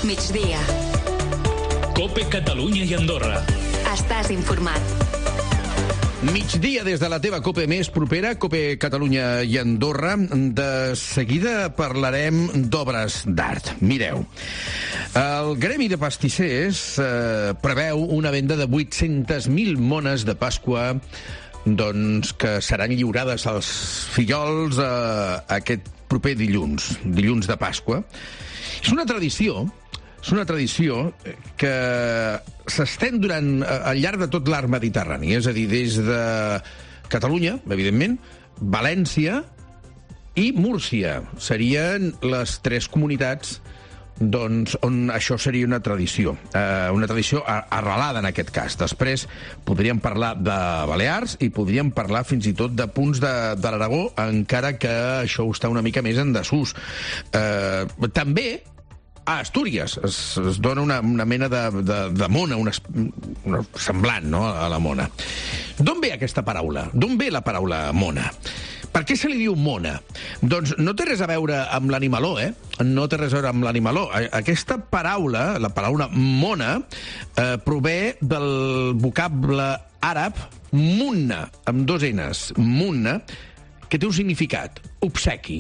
Migdia. COPE Catalunya i Andorra. Estàs informat. Migdia des de la teva COPE més propera, COPE Catalunya i Andorra. De seguida parlarem d'obres d'art. Mireu, el Gremi de Pastissers preveu una venda de 800.000 mones de Pasqua que seran lliurades als fillols aquest proper dilluns de Pasqua. És una tradició que s'estén al llarg de tot l'arc mediterrani, és a dir, des de Catalunya, evidentment, València i Múrcia. Serien les tres comunitats on això seria una tradició arrelada en aquest cas. Després podríem parlar de Balears i podríem parlar fins i tot de punts de l'Aragó, encara que això està una mica més en desús. També a Astúries es dona una mena de mona, una semblant, no?, a la mona. D'on ve aquesta paraula? D'on ve la paraula mona? Per què se li diu mona? Doncs no té res a veure amb l'animaló, No té res a veure amb l'animaló. Aquesta paraula, la paraula mona, prové del vocable àrab munna, amb dos N's, munna, que té un significat, obsequi.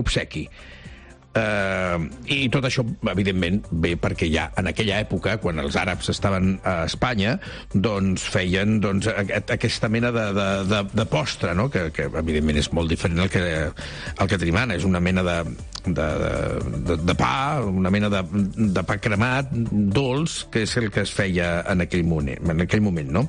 I tot això, evidentment, ve perquè ja en aquella època, quan els àrabs estaven a Espanya, doncs feien aquesta mena de postre, no?, que evidentment és molt diferent al que tenim ara. És una mena de pa, una mena de pa cremat, dolç, que és el que es feia en aquell moment, no?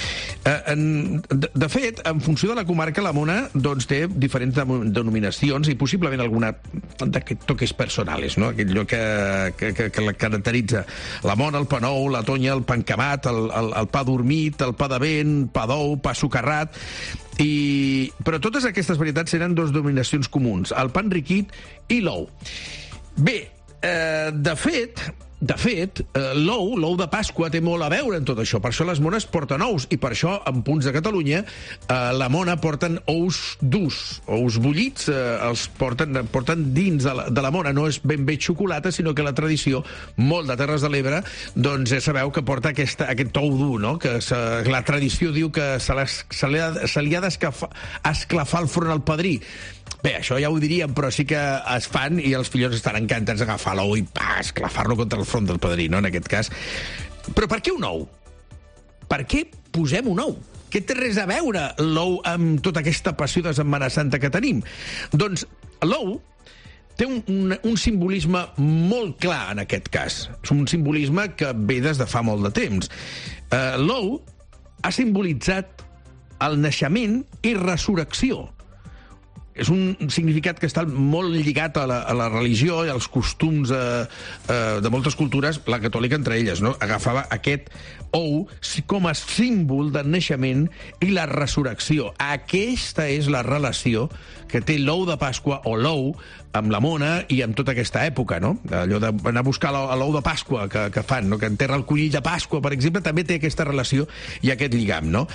De fet, en funció de la comarca, la mona té diferents denominacions i possiblement alguna d'aquest toques personales, no? Allò que la caracteritza. La mona, el pa nou, la tonya, el pa encamat, el pa dormit, el pa de vent, pa d'ou, pa sucarrat. Però totes aquestes varietats tenen dues denominacions comuns, el pa enriquit i l'ou. Bé, de fet, l'ou de Pasqua té molt a veure en tot això. Per això les mones porten ous, i per això, en punts de Catalunya, la mona porten ous durs, ous bullits, els porten dins de la mona. No és ben bé xocolata, sinó que la tradició, molt de Terres de l'Ebre, doncs ja sabeu que porta aquest ou dur, no?, que la tradició diu que se li ha d'esclafar el front al padrí. Bé, això ja ho diríem, però sí que es fan i els fillols estan encantats d'agafar l'ou i esclafar-lo contra el front del padrí, no?, en aquest cas. Però per què un ou? Per què posem un ou? Què té res a veure l'ou amb tota aquesta passió de Setmana Santa que tenim? Doncs l'ou té un simbolisme molt clar en aquest cas. És un simbolisme que ve des de fa molt de temps. L'ou ha simbolitzat el naixement i resurrecció. És un significat que està molt lligat a la religió i als costums de moltes cultures, la catòlica entre elles, no? Agafava aquest ou com a símbol del naixement i la resurrecció. Aquesta és la relació que té l'ou de Pasqua o l'ou amb la mona i amb tota aquesta època, no? Allò d'anar a buscar l'ou de Pasqua que fan, no?, que enterra el conill de Pasqua, per exemple, també té aquesta relació i aquest lligam, no?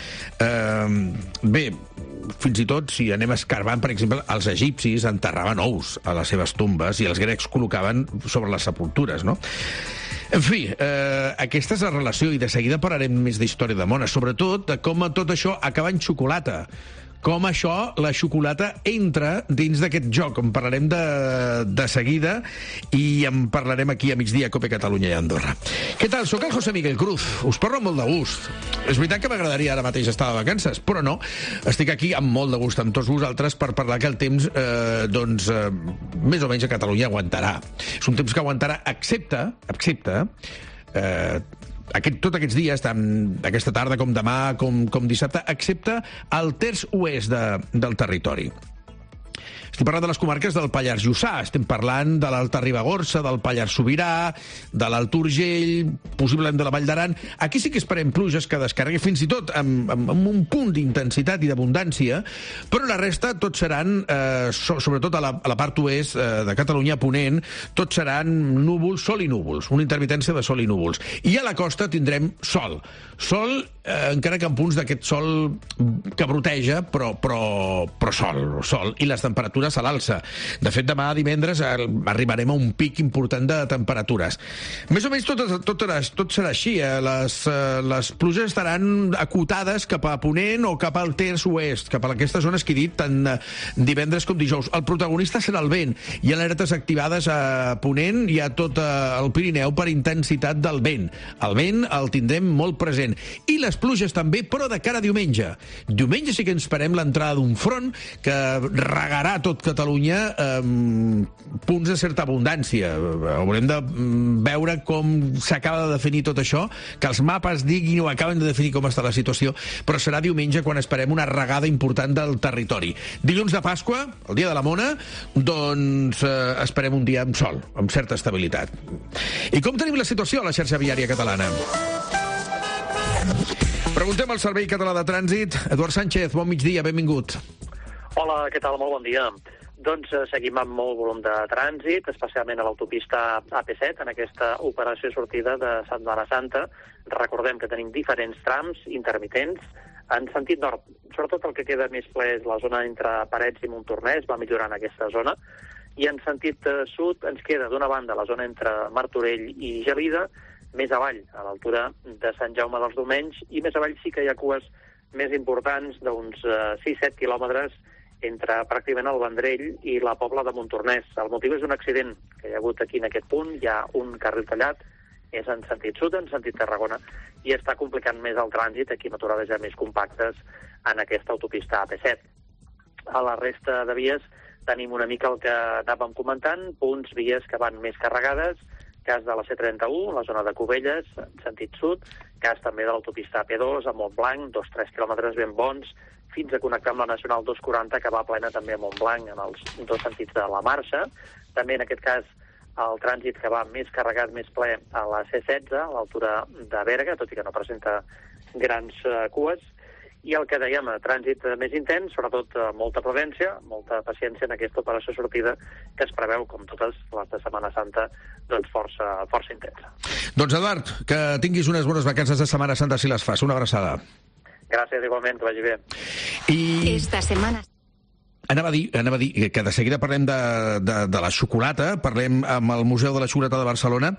Bé, fins i tot, si anem escarbant, per exemple, els egipcis enterraven ous a les seves tombes i els grecs col·locaven sobre les sepultures, no? En fi, aquesta és la relació, i de seguida parlarem més d'història de mona, sobretot de com tot això acaba en xocolata. Com això, la xocolata, entra dins d'aquest joc. En parlarem de seguida i en parlarem aquí a Migdia, COPE Catalunya i Andorra. Què tal? Soc el José Miguel Cruz. Us parlo amb molt de gust. És veritat que m'agradaria ara mateix estar de vacances, però no. Estic aquí amb molt de gust amb tots vosaltres per parlar que el temps, més o menys a Catalunya aguantarà. És un temps que aguantarà, excepte tots aquests dies, tant aquesta tarda com demà, com dissabte, excepte el terç oest del territori. Estem parlant de les comarques del Pallars Jussà, estem parlant de l'Alta Ribagorça, del Pallars Sobirà, de l'Alt Urgell, possiblement de la Vall d'Aran. Aquí sí que esperem pluges que descarregui fins i tot amb un punt d'intensitat i d'abundància, però la resta tots seran, sobretot a la part oest de Catalunya, ponent, tots seran núvols, sol i núvols, una intermitència de sol i núvols. I a la costa tindrem sol. Sol, encara que en punts d'aquest sol que broteja, però sol. I les temperatures temperatures a l'alça. De fet, demà divendres arribarem a un pic important de temperatures. Més o menys tot serà així. Les pluges estaran acotades cap a Ponent o cap al terç oest, cap a aquestes zones que he dit, tant divendres com dijous. El protagonista serà el vent. Hi ha alertes activades a Ponent i a tot el Pirineu per intensitat del vent. El vent el tindrem molt present. I les pluges també, però de cara a diumenge. Diumenge sí que ens esperem l'entrada d'un front que regarà tot Catalunya punts de certa abundància. Haurem de veure com s'acaba de definir tot això, que els mapes diguin o acaben de definir com està la situació, però serà diumenge quan esperem una regada important del territori. Dilluns de Pasqua, el dia de la Mona, doncs esperem un dia amb sol, amb certa estabilitat. I com tenim la situació a la xarxa viària catalana? Preguntem al Servei Català de Trànsit. Eduard Sánchez, bon migdia, benvingut. Hola, què tal? Molt bon dia. Doncs seguim amb molt volum de trànsit, especialment a l'autopista AP7, en aquesta operació sortida de Setmana Santa. Recordem que tenim diferents trams intermitents en sentit nord. Sobretot el que queda més ple és la zona entre Parets i Montornès, va millorant aquesta zona. I en sentit sud ens queda d'una banda la zona entre Martorell i Gelida, més avall, a l'altura de Sant Jaume dels Domenys, i més avall sí que hi ha cues més importants d'uns 6-7 quilòmetres entre pràcticament el Vendrell i la Pobla de Montornès. El motiu és un accident que hi ha hagut aquí en aquest punt, hi ha un carril tallat, és en sentit sud, en sentit Tarragona, i està complicant més el trànsit, aquí amb aturades ja més compactes en aquesta autopista AP7. A la resta de vies tenim una mica el que anàvem comentant, punts, vies que van més carregades, cas de la C31, la zona de Cubelles, en sentit sud, cas també de l'autopista AP2, a Montblanc, 2-3 quilòmetres ben bons, fins a connectar amb la Nacional 240, que va plena també a Montblanc, en els dos sentits de la marxa. També, en aquest cas, el trànsit que va més carregat, més ple, a la C16, a l'altura de Berga, tot i que no presenta grans cues. I el que dèiem, trànsit més intens, sobretot molta prudència, molta paciència en aquesta operació sortida que es preveu, com totes les de Setmana Santa, doncs força intensa. Doncs Eduard, que tinguis unes bones vacances de Setmana Santa si les fas. Una abraçada. Gràcies, igualment, que vagi bé. I esta setmana... Anava a dir que de seguida parlem de la xocolata, parlem amb el Museu de la Xocolata de Barcelona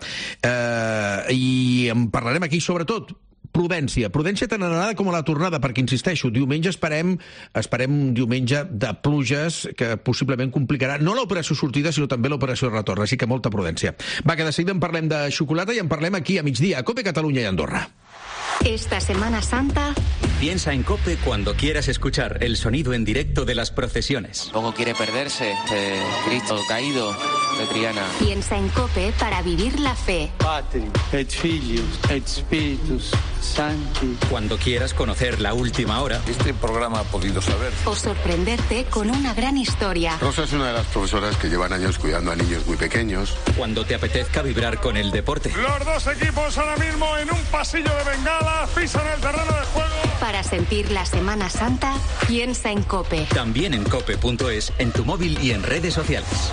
i en parlarem aquí sobretot prudència tant anada com a la tornada, perquè, insisteixo, diumenge esperem un diumenge de pluges que possiblement complicarà no l'operació sortida, sinó també l'operació retorn, així que molta prudència. Va, que de seguida en parlem de xocolata i en parlem aquí a migdia, a COPE Catalunya i Andorra. Esta Semana Santa... Piensa en COPE cuando quieras escuchar el sonido en directo de las procesiones. Tampoco quiere perderse Cristo caído de Triana. Piensa en COPE para vivir la fe. Patri, et Filius, et Spiritus Sancti. Cuando quieras conocer la última hora. Este programa ha podido saber. O sorprenderte con una gran historia. Rosa es una de las profesoras que llevan años cuidando a niños muy pequeños. Cuando te apetezca vibrar con el deporte. Los dos equipos ahora mismo en un pasillo de bengala, pisan el terreno de juego. Para sentir la Semana Santa, piensa en COPE. También en cope.es, en tu móvil y en redes sociales.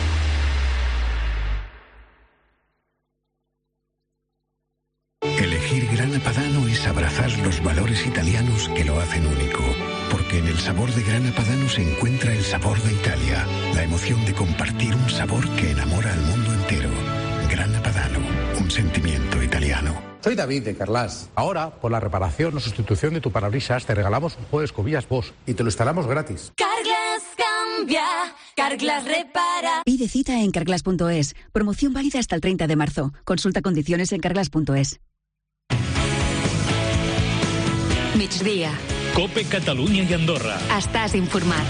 Elegir Grana Padano es abrazar los valores italianos que lo hacen único. Porque en el sabor de Grana Padano se encuentra el sabor de Italia. La emoción de compartir un sabor que enamora al mundo entero. Grana Padano, un sentimiento italiano. Soy David de Carlas. Ahora, por la reparación o sustitución de tu parabrisas, te regalamos un juego de escobillas Bosch y te lo instalamos gratis. Carglass cambia, Carglass repara. Pide cita en carglass.es. Promoción válida hasta el 30 de marzo. Consulta condiciones en carglass.es. Migdia. COPE Catalunya i Andorra. Estàs informat.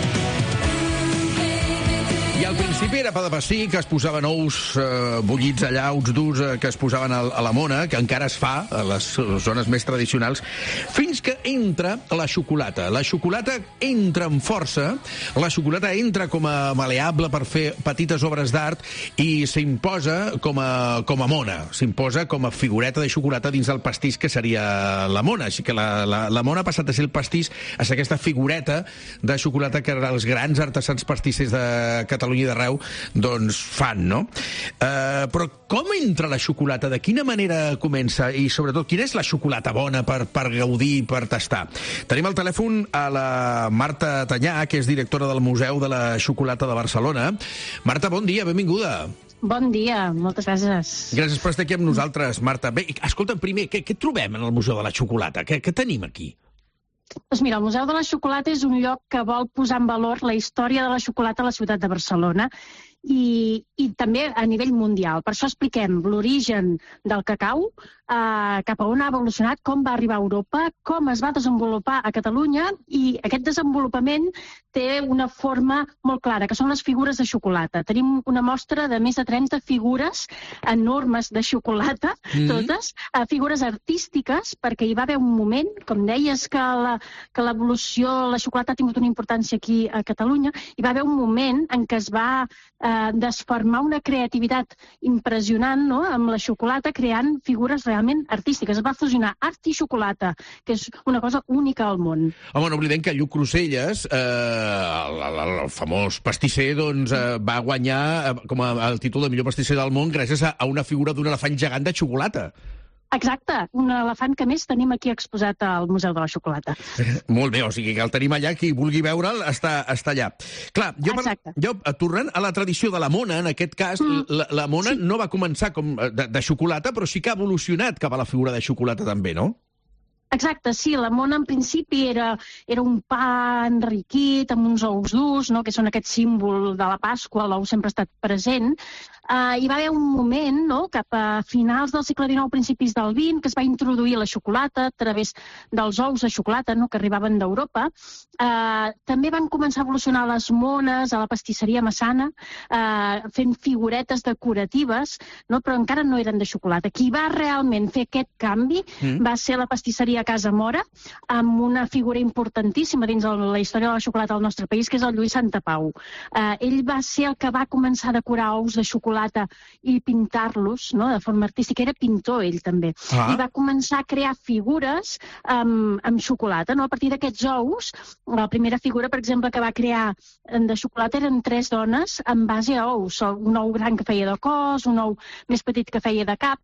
I al principi era pa de pastí, que es posaven ous bullits allà, uns durs que es posaven a la mona, que encara es fa a les zones més tradicionals, fins que entra la xocolata. La xocolata entra amb força, la xocolata entra com a maleable per fer petites obres d'art i s'imposa com a mona, s'imposa com a figureta de xocolata dins del pastís que seria la mona. Així que la mona ha passat a ser el pastís a ser aquesta figureta de xocolata que els grans artesans pastissers de Catalunya i d'arreu voleu, doncs fan, no? Però com entra la xocolata? De quina manera comença? I sobretot, quina és la xocolata bona per gaudir, per tastar? Tenim al telèfon a la Marta Tanyà, que és directora del Museu de la Xocolata de Barcelona. Marta, bon dia, benvinguda. Bon dia, moltes gràcies. Gràcies per estar aquí amb nosaltres, Marta. Bé, escolta'm, primer, què trobem en el Museu de la Xocolata? Què tenim aquí? Doncs mira, el Museu de la Xocolata és un lloc que vol posar en valor la història de la xocolata a la ciutat de Barcelona i també a nivell mundial. Per això expliquem l'origen del cacau, cap a on ha evolucionat, com va arribar a Europa, com es va desenvolupar a Catalunya, i aquest desenvolupament té una forma molt clara, que són les figures de xocolata. Tenim una mostra de més de 30 figures enormes de xocolata, totes, figures artístiques, perquè hi va haver un moment, com deies, que l'evolució, la xocolata ha tingut una importància aquí a Catalunya, hi va haver un moment en què es va desfermar una creativitat impressionant, no?, amb la xocolata, creant figures realment artístiques. Es va fusionar art i xocolata, que és una cosa única al món. Home, no oblidem que Lluc Cruselles, el famós pastisser, doncs, va guanyar com el títol de millor pastisser del món gràcies a una figura d'un elefant gegant de xocolata. Exacte, un elefant que més tenim aquí exposat al Museu de la Xocolata. Molt bé, o sigui que el tenim allà, qui vulgui veure'l està allà. Clar, jo tornant a la tradició de la mona, en aquest cas, la mona no va començar com de xocolata, però sí que ha evolucionat cap a la figura de xocolata també, no? Exacte, sí, la mona en principi era un pa enriquit amb uns ous durs, no?, que són aquest símbol de la Pasqua, l'ou sempre ha estat present. Hi va haver un moment, no?, cap a finals del segle XIX, principis del XX, que es va introduir la xocolata a través dels ous de xocolata, no?, que arribaven d'Europa. També van començar a evolucionar les mones a la pastisseria Massana, fent figuretes decoratives, no?, però encara no eren de xocolata. Qui va realment fer aquest canvi va ser la pastisseria Casa Mora, amb una figura importantíssima dins la història de la xocolata del nostre país, que és el Lluís Santapau. Ell va ser el que va començar a decorar ous de xocolata i pintar-los, no?, de forma artística. Era pintor, ell també. I va començar a crear figures amb xocolata, no? A partir d'aquests ous, la primera figura, per exemple, que va crear de xocolata eren 3 dones en base a ous. Un ou gran que feia de cos, un ou més petit que feia de cap.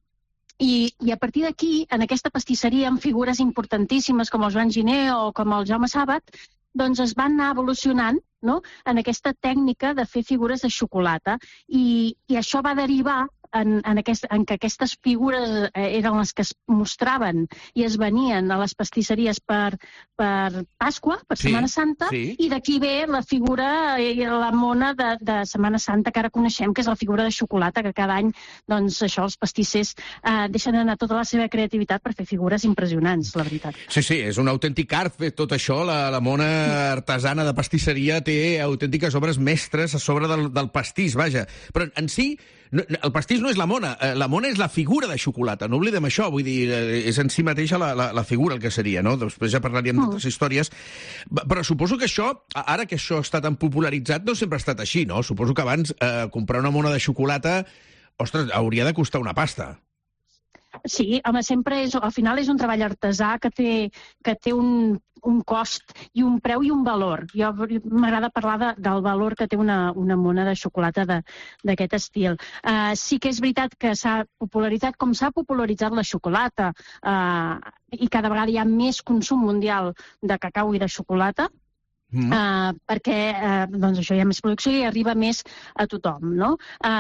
I a partir d'aquí, en aquesta pastisseria amb figures importantíssimes com el Joan Giner o com el Jaume Sàbat, doncs es van anar evolucionant, no?, en aquesta tècnica de fer figures de xocolata. I això va derivar en que aquestes figures eren les que es mostraven i es venien a les pastisseries per Pasqua, per Setmana Santa, i d'aquí ve la figura, la mona de Setmana Santa que ara coneixem, que és la figura de xocolata, que cada any, doncs, això, els pastissers deixen anar tota la seva creativitat per fer figures impressionants, la veritat. Sí, és un autèntic art fer tot això. La mona artesana de pastisseria té autèntiques obres mestres a sobre del pastís, vaja. Però en si, el pastís no és la mona és la figura de xocolata, no oblidem això, vull dir, és en si mateixa la figura el que seria, no? Després ja parlaríem d'altres històries, però suposo que això, ara que això està tan popularitzat, no sempre ha estat així, no? Suposo que abans comprar una mona de xocolata, ostres, hauria de costar una pasta. Sí, home, sempre al final és un treball artesà que té un cost i un preu i un valor. Jo m'agrada parlar del valor que té una mona de xocolata d'aquest estil. Sí que és veritat que s'ha popularitzat com s'ha popularitzat la xocolata i cada vegada hi ha més consum mundial de cacau i de xocolata, perquè doncs això, hi ha més producció i arriba més a tothom, no?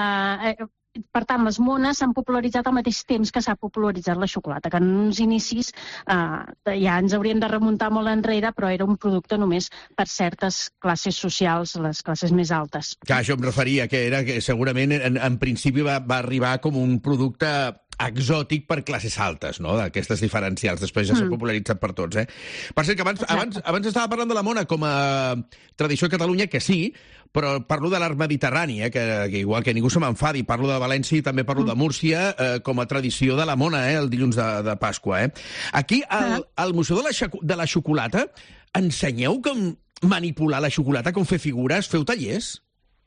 Per tant, les mones s'han popularitzat al mateix temps que s'ha popularitzat la xocolata, que en uns inicis ja ens hauríem de remuntar molt enrere, però era un producte només per certes classes socials, les classes més altes. Clar, això em referia, que segurament en principi va arribar com un producte exòtic per classes altes, no?, d'aquestes diferencials. Després ja s'ha popularitzat per tots, Per cert, que abans estava parlant de la mona com a tradició a Catalunya, que sí, però parlo de l'art mediterrani, que igual que ningú se m'enfadi, parlo de València i també parlo de Múrcia com a tradició de la mona, el dilluns de Pasqua, Aquí, al Museu de la Xocolata, ensenyeu com manipular la xocolata, com fer figures, feu tallers?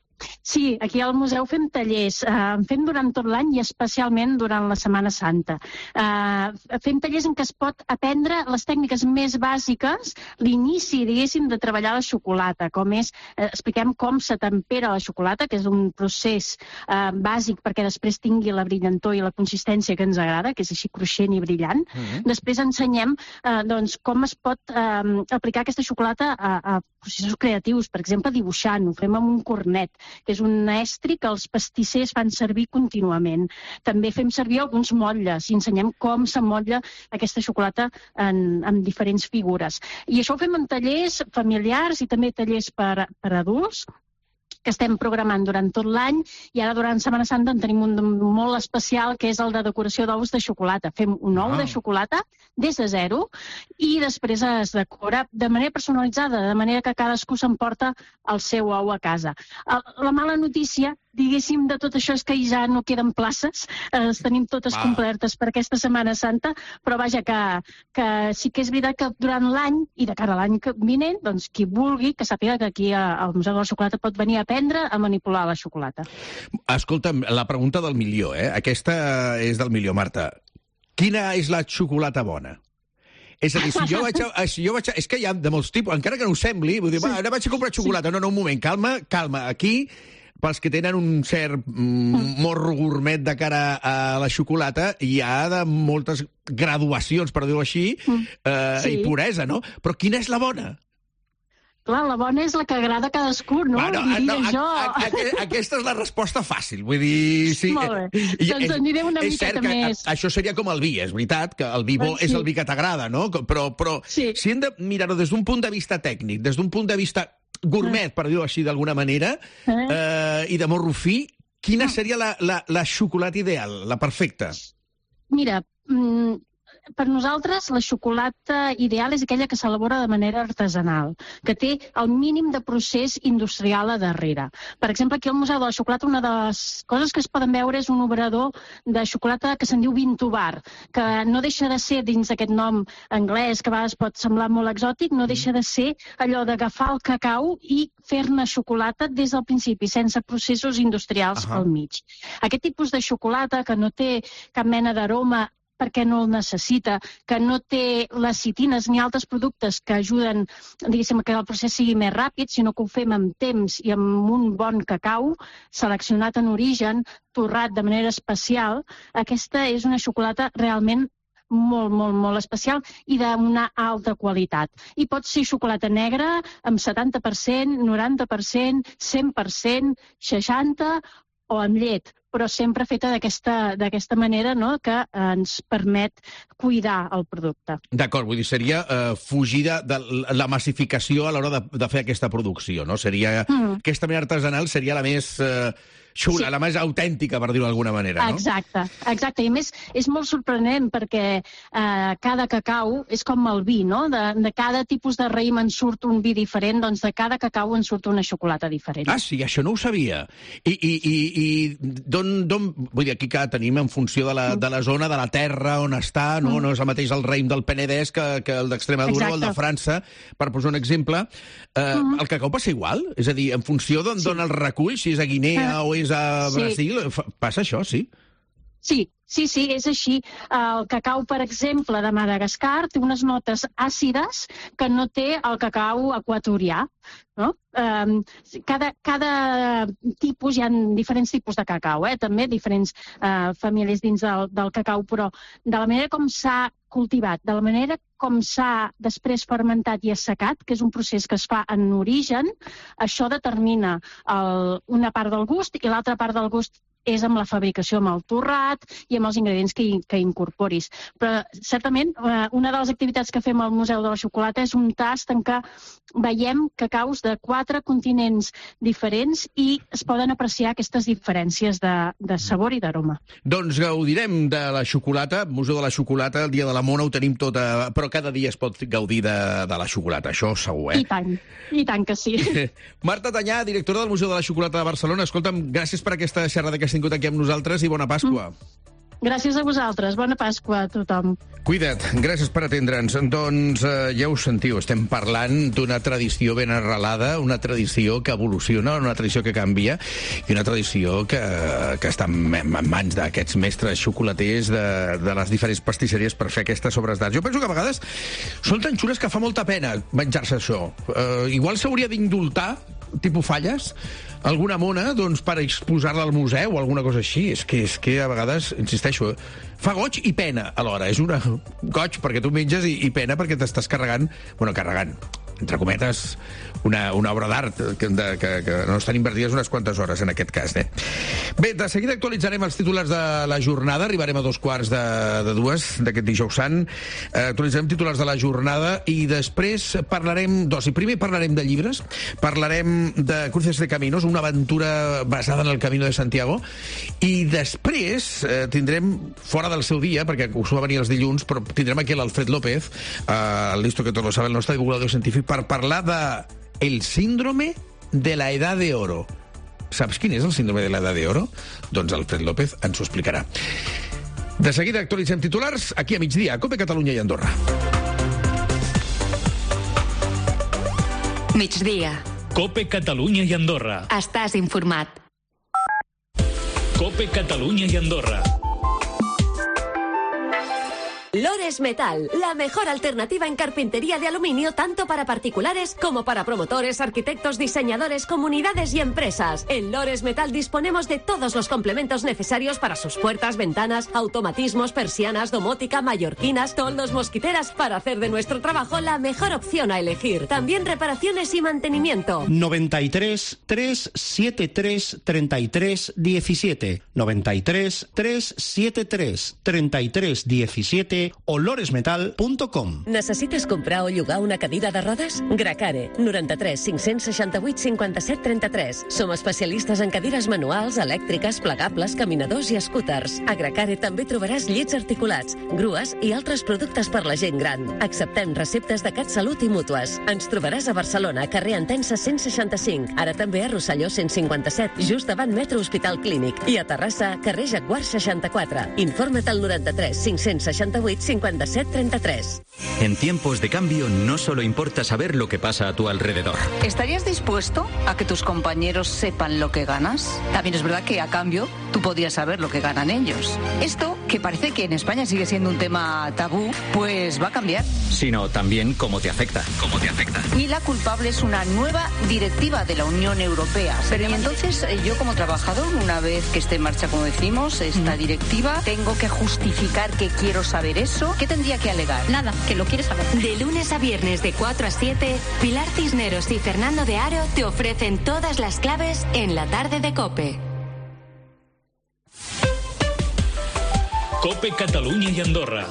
Sí, aquí al museu fem tallers. En fem durant tot l'any i especialment durant la Setmana Santa. Fem tallers en què es pot aprendre les tècniques més bàsiques, l'inici, diguéssim, de treballar la xocolata, com és, expliquem com se tempera la xocolata, que és un procés bàsic perquè després tingui la brillantor i la consistència que ens agrada, que és així cruixent i brillant. Després ensenyem doncs, com es pot aplicar aquesta xocolata a processos creatius, per exemple, dibuixant, ho fem amb un cornet, que és un estri que els pastissers fan servir contínuament. També fem servir alguns motlles i ensenyem com s'emmotlla aquesta xocolata en diferents figures. I això ho fem en tallers familiars i també tallers per adults, que estem programant durant tot l'any, i ara durant Setmana Santa en tenim un molt especial, que és el de decoració d'ous de xocolata. Fem un ou de xocolata des de zero i després es decora de manera personalitzada, de manera que cadascú s'emporta el seu ou a casa. La mala notícia, diguéssim, de tot això és que ja no queden places, les tenim totes complertes per aquesta Setmana Santa, però vaja, que sí que és veritat que durant l'any i de cara a l'any vinent, doncs qui vulgui, que sàpiga que aquí al Museu de la Xocolata pot venir a aprendre a manipular la xocolata. Escolta'm, la pregunta del milió, aquesta és del milió, Marta. Quina és la xocolata bona? És a dir, si jo vaig és que hi ha de molts tipus, encara que no ho sembli, vull dir, ara vaig a comprar xocolata. No, un moment, calma. Aquí, pels que tenen un cert morro gourmet de cara a la xocolata, hi ha de moltes graduacions, per dir-ho així, i puresa, no? Però quina és la bona? Clar, la bona és la que agrada a cadascú, no? Aquesta és la resposta fàcil, vull dir... Sí, molt bé, doncs aniré una miqueta més. Això seria com el vi, és veritat, que el vi bo és el vi que t'agrada, no? Però si hem de mirar-ho des d'un punt de vista tècnic, des d'un punt de vista gourmet, per dir-ho així d'alguna manera, i de morro fi, quina seria la xocolata ideal, la perfecta? Mira, per nosaltres la xocolata ideal és aquella que s'elabora de manera artesanal, que té el mínim de procés industrial a darrere. Per exemple, aquí al Museu de la Xocolata una de les coses que es poden veure és un obrador de xocolata que se'n diu Vintubar, que no deixa de ser, dins d'aquest nom anglès, que a vegades pot semblar molt exòtic, no deixa de ser allò d'agafar el cacau i fer-ne xocolata des del principi, sense processos industrials al mig. Aquest tipus de xocolata que no té cap mena d'aroma perquè no el necessita, que no té lecitines ni altres productes que ajuden, diguéssim, que el procés sigui més ràpid, sinó que ho fem amb temps i amb un bon cacau, seleccionat en origen, torrat de manera especial. Aquesta és una xocolata realment molt especial i d'una alta qualitat. I pot ser xocolata negra amb 70%, 90%, 100%, 60% o amb llet, però sempre feta d'aquesta manera, no?, que ens permet cuidar el producte. D'acord, vull dir, seria fugir de la massificació a l'hora de fer aquesta producció, no? Seria aquesta manera artesanal seria la més xula, la més autèntica, per dir-ho d'alguna manera, no? Exacte. I a més, és molt sorprenent perquè cada cacau és com el vi, no? De cada tipus de raïm en surt un vi diferent, doncs de cada cacau en surt una xocolata diferent. Ah, sí? Això no ho sabia. I vull dir, aquí que tenim en funció de la zona, de la terra on està, no és el mateix el raïm del Penedès que el d'Extremadura o el de França, per posar un exemple. El cacau passa igual? És a dir, en funció d'on el recull, si és a Guinea o és a Brasil, passa això, sí? Sí, és així. El cacau, per exemple, de Madagascar té unes notes àcides que no té el cacau equatorià, no? Cada tipus, hi ha diferents tipus de cacau, també diferents famílies dins del cacau, però de la manera com s'ha cultivat, de la manera com s'ha després fermentat i assecat, que és un procés que es fa en origen, això determina una part del gust i l'altra part del gust és amb la fabricació, amb el torrat i amb els ingredients que incorporis. Però, certament, una de les activitats que fem al Museu de la Xocolata és un tast en què veiem cacaus de 4 continents diferents i es poden apreciar aquestes diferències de sabor i d'aroma. Doncs gaudirem de la xocolata, Museu de la Xocolata, el Dia de la Mona ho tenim tot, però cada dia es pot gaudir de la xocolata, això segur, I tant que sí. Marta Tanyà, directora del Museu de la Xocolata de Barcelona, escolta'm, gràcies per aquesta xerrada que has tingut aquí amb nosaltres i bona Pasqua. Gràcies a vosaltres. Bona Pasqua a tothom. Cuida't, gràcies per atendre'ns. Doncs ja ho sentiu, estem parlant d'una tradició ben arrelada, una tradició que evoluciona, una tradició que canvia i una tradició que està en mans d'aquests mestres xocolaters de les diferents pastisseries per fer aquestes obres d'art. Jo penso que a vegades són tan xules que fa molta pena menjar-se això. Igual s'hauria d'indultar, tipus falles, alguna mona doncs, per exposar-la al museu o alguna cosa així. És que a vegades, insisteixo, fa goig i pena alhora. És una goig perquè tu menges i pena perquè t'estàs carregant, entre cometes, una obra d'art que no estan invertides unes quantes hores en aquest cas. Bé, de seguida actualitzarem els titulars de la jornada, arribarem a 2:45 d'aquest dijous sant, actualitzarem titulars de la jornada i després parlarem d'oci. Primer parlarem de llibres, parlarem de Cruces de Caminos, una aventura basada en el Camino de Santiago, i després tindrem, fora del seu dia, perquè us va venir els dilluns, però tindrem aquí l'Alfred López, el listo que tot lo sabe, el nostre divulgador científic, per parlar de el síndrome de la edad de oro. Saps quin és el síndrome de la edad de oro? Doncs Alfred López ens ho explicarà. De seguida actualitzem titulars aquí a migdia, a COPE Catalunya i Andorra. Migdia. COPE Catalunya i Andorra. Estàs informat. COPE Catalunya i Andorra. Lores Metal, la mejor alternativa en carpintería de aluminio tanto para particulares como para promotores, arquitectos, diseñadores, comunidades y empresas. En Lores Metal disponemos de todos los complementos necesarios para sus puertas, ventanas, automatismos, persianas, domótica, mallorquinas, toldos, mosquiteras, para hacer de nuestro trabajo la mejor opción a elegir. También reparaciones y mantenimiento. 93 373 33 17 93 373 33 17 o loresmetal.com. Necessites comprar o llogar una cadira de rodes? Gracare, 93 568 57 33. Som especialistes en cadires manuals, elèctriques, plegables, caminadors i scooters. A Gracare també trobaràs llits articulats, grues i altres productes per la gent gran. Acceptem receptes de CatSalut i mútues. Ens trobaràs a Barcelona, carrer Entença 165, ara també a Rosselló 157, just davant Metro Hospital Clínic, i a Terrassa, carrer Jaguar 64. Informa't al 93 568 57 33. En tiempos de cambio no solo importa saber lo que pasa a tu alrededor. ¿Estarías dispuesto a que tus compañeros sepan lo que ganas? También es verdad que a cambio tú podrías saber lo que ganan ellos. Esto, que parece que en España sigue siendo un tema tabú, pues va a cambiar. Sino también cómo te afecta. Y la culpable es una nueva directiva de la Unión Europea. Pero y entonces yo como trabajador, una vez que esté en marcha, como decimos, esta directiva, tengo que justificar que quiero saber eso. ¿Qué tendría que alegar? Nada, que lo quieres saber. De lunes a viernes de 4 a 7, Pilar Cisneros y Fernando de Aro te ofrecen todas las claves en la tarde de COPE. COPE Catalunya i Andorra.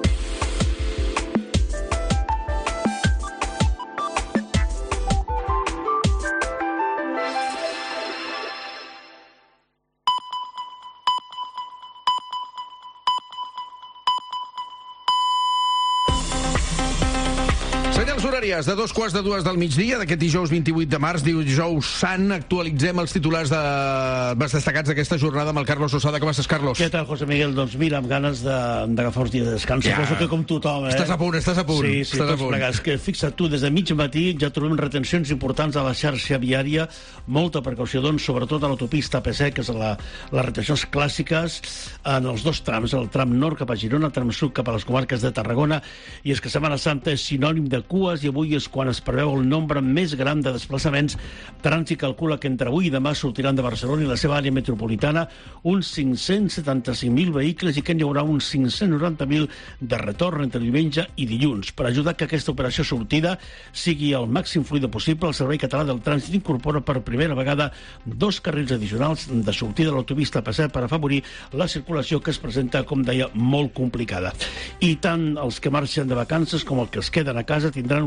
Senyals horàries de 2:45 del migdia d'aquest dijous 28 de març, dijous sant. Actualitzem els titulars més destacats d'aquesta jornada amb el Carlos Osada. Com estàs, Carlos? Què tal, José Miguel? Doncs mira, amb ganes d'agafar uns dies de descans. Ja. Suposo que com tothom, Estàs a punt. Sí, tots plegats. Que fixa't tu, des de mig matí ja trobem retencions importants a la xarxa viària. Molta precaució, doncs, sobretot a l'autopista AP7, que és les retencions clàssiques en els dos trams, el tram nord cap a Girona, el tram sud cap a les comarques de Tarragona. I és que Setmana Santa és sinònim de cues i avui és quan es preveu el nombre més gran de desplaçaments. Trànsit calcula que entre avui i demà sortiran de Barcelona i la seva àrea metropolitana uns 575.000 vehicles i que n'hi haurà uns 590.000 de retorn entre diumenge i dilluns. Per ajudar que aquesta operació sortida sigui el màxim fluida possible, el Servei Català del Trànsit incorpora per primera vegada 2 carrils addicionals de sortida de l'autopista AP7 per afavorir la circulació que es presenta, com deia, molt complicada. I tant els que marxen de vacances com els que es queden a casa tindran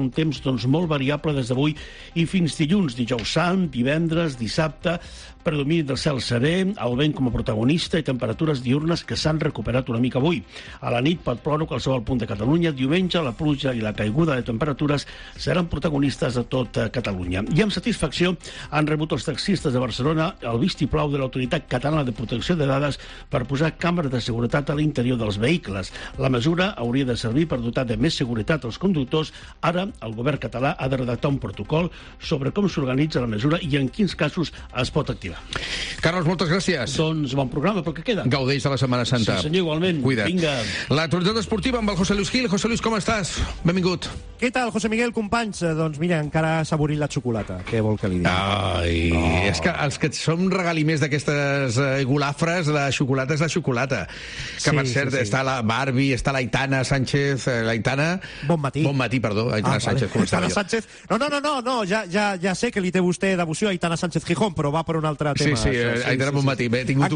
un temps molt variable des d'avui i fins dilluns, dijous sant, divendres, dissabte, predomini del cel serè, el vent com a protagonista i temperatures diurnes que s'han recuperat una mica avui. A la nit pot ploure a qualsevol punt de Catalunya. Diumenge la pluja i la caiguda de temperatures seran protagonistes a tot Catalunya. I amb satisfacció han rebut els taxistes de Barcelona el vistiplau de l'Autoritat Catalana de Protecció de Dades per posar càmeres de seguretat a l'interior dels vehicles. La mesura hauria de servir per dotar de més seguretat als conductors. Ara el govern català ha de redactar un protocol sobre com s'organitza la mesura i en quins casos es pot activar. Carlos, moltes gràcies. Doncs bon programa, però què queda? Gaudeix de la Setmana Santa. Sí, senyor, igualment. Cuida't. Vinga. L'actualitat esportiva amb el José Luis Gil. José Luis, com estàs? Benvingut. Què tal, José Miguel, companys? Doncs mira, encara s'ha avorrit la xocolata. Què vol que li digui? Ai, és que els que som regalimers d'aquestes golafres, la xocolata és la xocolata. Que, per cert, està la Barbie, està l'Aitana Sánchez... l'Aitana... Bon matí. Bon matí, perdó. Aitana Sánchez, com està? Aitana Sánchez... No, ja sé que li té vostè devoció a Aitana Sánchez Gijón, però va per un altre tema. Sí, Aitana, bon matí. He tingut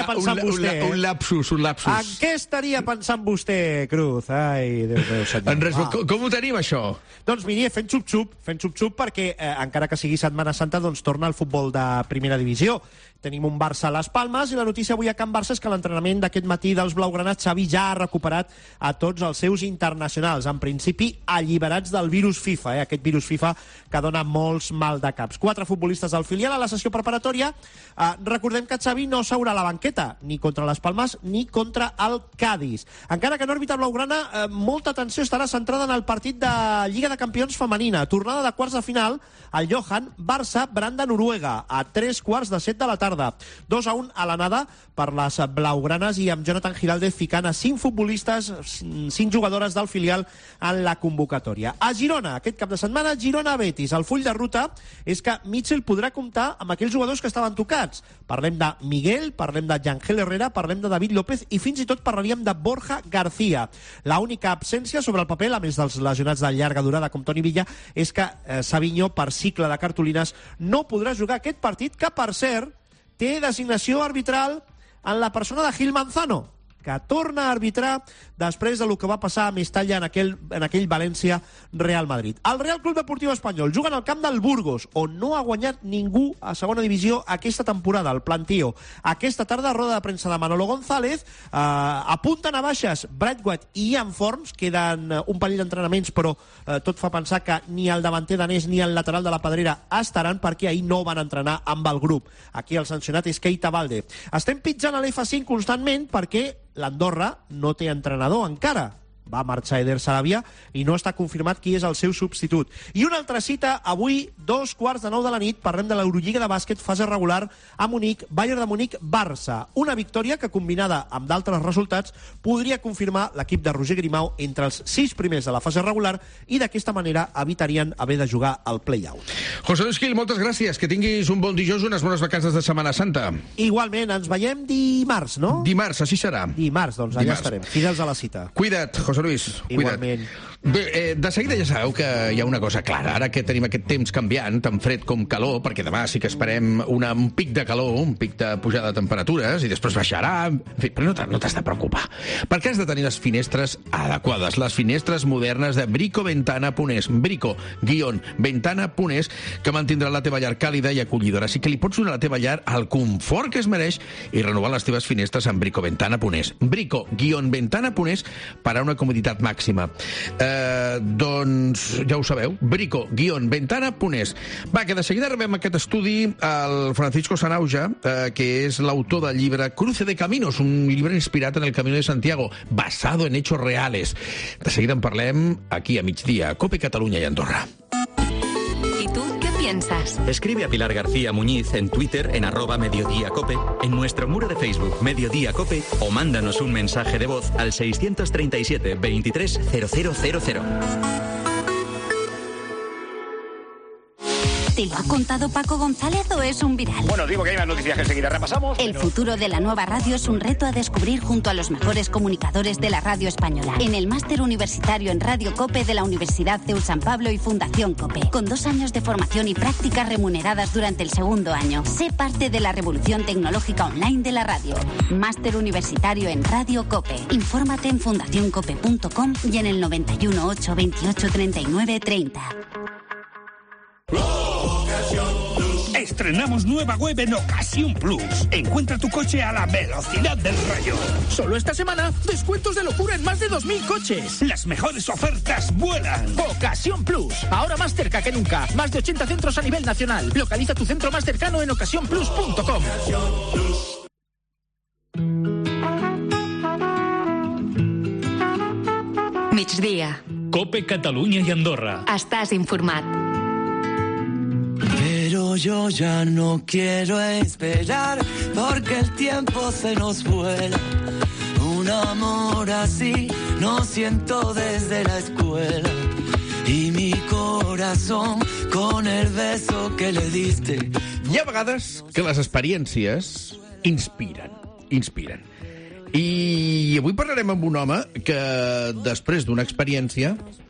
un lapsus. En què estaria pensant vostè, Cruz? Ai, Déu meu senyor. En res, com ho tenim, això? Doncs miri, fent xup-xup, perquè encara que sigui Setmana Santa, doncs torna al futbol de primera divisió. Tenim un Barça a les Palmes i la notícia avui a Can Barça és que l'entrenament d'aquest matí dels blaugranats, Xavi ja ha recuperat a tots els seus internacionals, en principi alliberats del virus FIFA, aquest virus FIFA que dona molts mal de caps. 4 futbolistes del filial a la sessió preparatòria. Recordem que Xavi no seurà a la banqueta, ni contra les Palmes ni contra el Cádiz. Encara que en òrbita blaugrana, molta atenció estarà centrada en el partit de Lliga de Campions femenina. Tornada de quarts de final al Johan Barça-Branda Noruega a 3:15 de la tarda. 2-1 a l'anada per les blaugranes i amb Jonathan Giraldez ficant a 5 futbolistes, 5 jugadores del filial en la convocatòria. A Girona, aquest cap de setmana, Girona-Betis. El full de ruta és que Mitchell podrà comptar amb aquells jugadors que estaven tocats. Parlem de Miguel, parlem de Yangel Herrera, parlem de David López i fins i tot parlaríem de Borja García. L'única absència sobre el paper, a més dels lesionats de llarga durada com Toni Villa, és que Savinho, per cicle de cartolines, no podrà jugar aquest partit que, per cert, té designació arbitral en la persona de Gil Manzano, que torna a arbitrar després del que va passar a Mestalla en aquell València-Real Madrid. El Real Club Deportiu Espanyol juga en el camp del Burgos, on no ha guanyat ningú a segona divisió aquesta temporada, el Plantío. Aquesta tarda, roda de premsa de Manolo González, apunten a baixes Brad White i Ian Forns, queden un parell d'entrenaments, però tot fa pensar que ni el davanter danès ni el lateral de la Pedrera estaran perquè ahir no van entrenar amb el grup. Aquí el sancionat és Keita Balde. Estem pitjant a l'F5 constantment perquè l'Andorra no té entrenador encara. Va marxar Eder Sarabia i no està confirmat qui és el seu substitut. I una altra cita avui, 2:15 de la nit, parlem de l'Eurolliga de bàsquet, fase regular a Munic, Bayern de Munic, Barça. Una victòria que, combinada amb d'altres resultats, podria confirmar l'equip de Roger Grimau entre els 6 primers de la fase regular i d'aquesta manera evitarien haver de jugar al play-out. José Luis Gil, moltes gràcies. Que tinguis un bon dijous, unes bones vacances de Setmana Santa. Igualment, ens veiem dimarts, no? Dimarts, així serà. Dimarts, doncs allà estarem. Fidels a la cita. Cuida't, José Luis. Igualment. Bé, de seguida ja sabeu que hi ha una cosa clara. Ara que tenim aquest temps canviant, tant fred com calor, perquè demà sí que esperem un pic de calor, un pic de pujada de temperatures, i després baixarà. En fi, però no t'has de preocupar. Perquè has de tenir les finestres adequades. Les finestres modernes de Brico Ventana Punès. Brico-Ventana Punès, que mantindrà la teva llar càlida i acollidora. Així que li pots donar a la teva llar el confort que es mereix i renovar les teves finestres amb Brico Ventana Punès. Brico-Ventana Punès per a una comoditat màxima. Doncs ja ho sabeu, Brico-Ventana Punès. Va, que de seguida rebem aquest estudi al Francisco Sanauja, que és l'autor del llibre Cruce de Caminos, un llibre inspirat en el Camino de Santiago, basado en hechos reales. De seguida en parlem aquí a migdia, COPE Catalunya i Andorra. ¿Y tú qué piensas? Escribe a Pilar García Muñiz en Twitter en @mediodíacope, en nuestro muro de Facebook Mediodía Cope o mándanos un mensaje de voz al 637 23 0000. ¿Te lo ha contado Paco González o es un viral? Bueno, digo que hay más noticias que enseguida repasamos. El futuro de la nueva radio es un reto a descubrir junto a los mejores comunicadores de la radio española. En el máster universitario en Radio COPE de la Universidad CEU San Pablo y Fundación COPE. Con 2 años de formación y prácticas remuneradas durante el segundo año. Sé parte de la revolución tecnológica online de la radio. Máster universitario en Radio COPE. Infórmate en fundacioncope.com y en el 91 8 28 39 30. Estrenamos nueva web en Ocasión Plus. Encuentra tu coche a la velocidad del rayo. Solo esta semana, descuentos de locura en más de 2.000 coches. Las mejores ofertas vuelan. Ocasión Plus. Ahora más cerca que nunca. Más de 80 centros a nivel nacional. Localiza tu centro más cercano en ocasiónplus.com. Migdia. Cope Catalunya i Andorra. Estàs informat. Pero yo ya no quiero esperar porque el tiempo se nos vuela. Un amor así no siento desde la escuela. Y mi corazón con el beso que le diste. Hi ha vegades que les experiències inspiren. I avui parlarem amb un home que després d'una experiència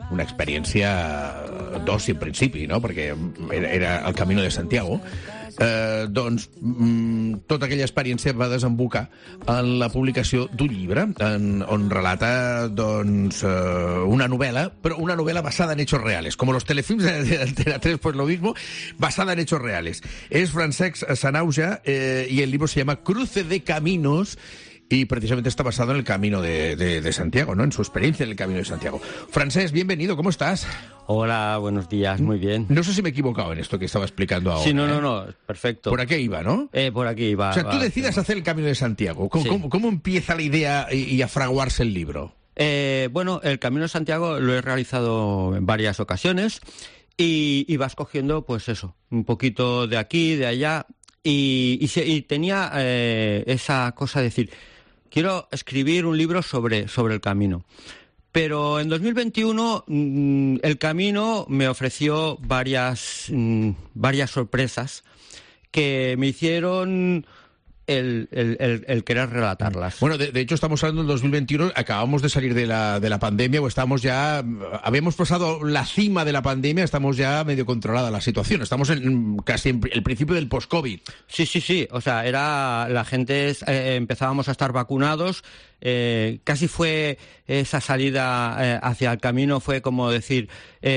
d'oci en principi, no? Perquè era el Camino de Santiago, doncs tota aquella experiència va desembocar en la publicació d'un llibre on relata doncs una novel·la, però una novel·la basada en hechos reales, como los telefilms de Antena 3, pues lo mismo, basada en hechos reales. Es Francesc Sanauja y el libro se llama Cruce de Caminos y precisamente está basado en el Camino de Santiago, ¿no? En su experiencia en el Camino de Santiago. Francesc, bienvenido, ¿cómo estás? Hola, buenos días, muy bien. No sé si me he equivocado en esto que estaba explicando ahora. Sí, no, perfecto. Por aquí iba, ¿no? Por aquí iba. O sea, tú decidas hacer el Camino de Santiago. ¿Cómo empieza la idea y a fraguarse el libro? Bueno, el Camino de Santiago lo he realizado en varias ocasiones y vas cogiendo, pues eso, un poquito de aquí, de allá, y tenía esa cosa de decir, quiero escribir un libro sobre el camino. Pero en 2021 el camino me ofreció varias sorpresas que me hicieron el querer relatarlas. Bueno, de hecho estamos hablando del 2021, acabamos de salir de la pandemia, o habíamos pasado la cima de la pandemia, estamos ya medio controlada la situación, estamos casi en el principio del post-COVID. Sí, o sea, la gente, empezábamos a estar vacunados, casi fue esa salida hacia el camino, fue como decir,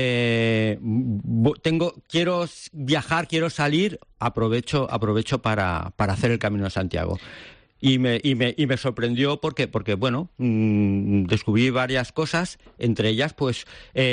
quiero viajar, quiero salir, aprovecho para hacer el Camino de Santiago. Y me sorprendió porque bueno, descubrí varias cosas, entre ellas pues